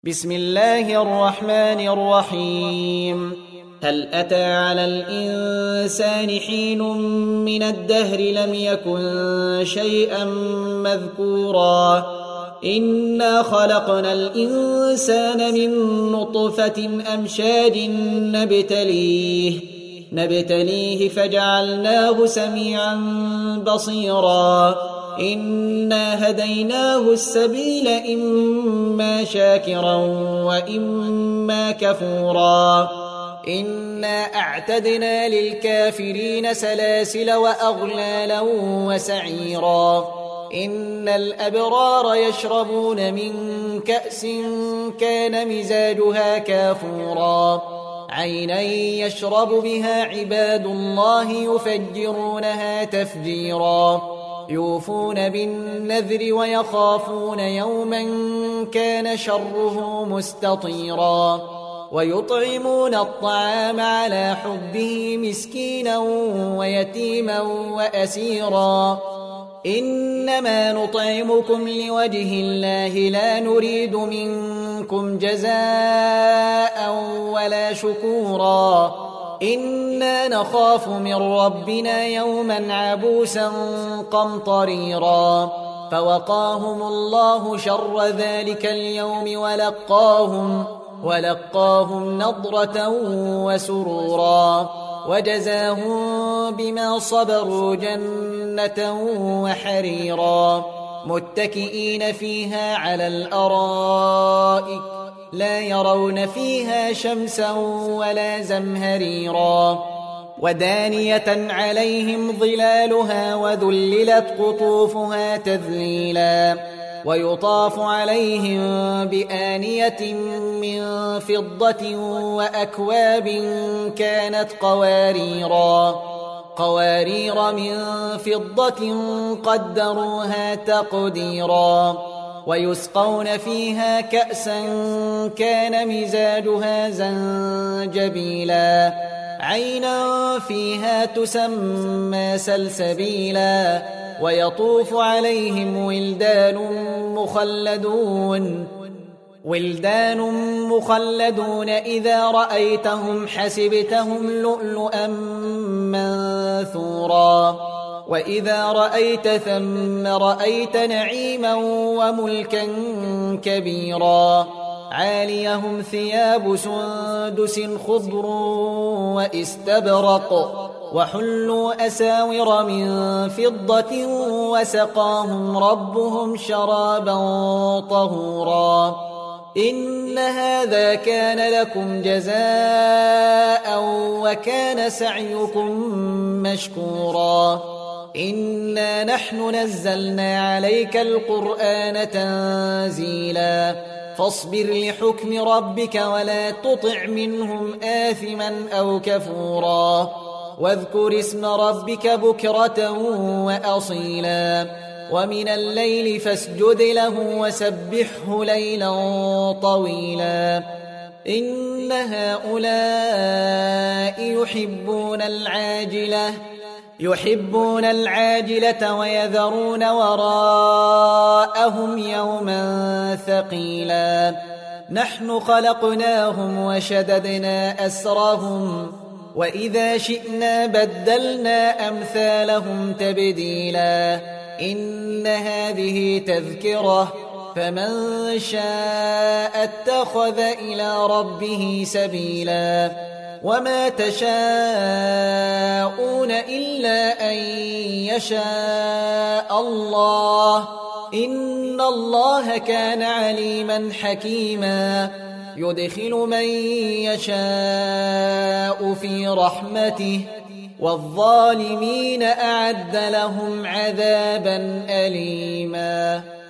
بسم الله الرحمن الرحيم. هل أتى على الإنسان حين من الدهر لم يكن شيئا مذكورا إنا خلقنا الإنسان من نطفة أمشاج نبتليه فجعلناه سميعا بصيرا إنا هديناه السبيل إما شاكرا وإما كفورا إنا أعتدنا للكافرين سلاسل وأغلالا وسعيرا إن الأبرار يشربون من كأس كان مزاجها كافورا عينا يشرب بها عباد الله يفجرونها تفجيرا يوفون بالنذر ويخافون يوما كان شره مستطيرا ويطعمون الطعام على حبه مسكينا ويتيما وأسيرا إنما نطعمكم لوجه الله لا نريد منكم جزاء ولا شكورا إنا نخاف من ربنا يوما عبوسا قمطريرا فوقاهم الله شر ذلك اليوم ولقاهم نضرة وسرورا وجزاهم بما صبروا جنة وحريرا متكئين فيها على الأرائك لا يرون فيها شمسا ولا زمهريرا ودانية عليهم ظلالها وذللت قطوفها تذليلا ويطاف عليهم بآنية من فضة وأكواب كانت قوارير من فضة قدروها تقديرا ويسقون فيها كأسا كان مزاجها زنجبيلا عينا فيها تسمى سلسبيلا ويطوف عليهم ولدان مخلدون إذا رأيتهم حسبتهم لؤلؤا منثورا وإذا رأيت ثم رأيت نعيما وملكا كبيرا عاليهم ثياب سندس خضر واستبرق وحلوا أساور من فضة وسقاهم ربهم شرابا طهورا إن هذا كان لكم جزاء وكان سعيكم مشكورا إنا نحن نزلنا عليك القرآن تنزيلا فاصبر لحكم ربك ولا تطع منهم آثما أو كفورا واذكر اسم ربك بكرة وأصيلا ومن الليل فاسجد له وسبحه ليلا طويلا إن هؤلاء يحبون العاجلة ويذرون وراءهم يوما ثقيلا نحن خلقناهم وشددنا أسرهم وإذا شئنا بدلنا أمثالهم تبديلا إن هذه تذكرة فمن شاء اتخذ إلى ربه سبيلا وما تشاءون إلا أن يشاء الله إن الله كان عليما حكيما يدخل من يشاء في رحمته والظالمين أعد لهم عذابا أليما.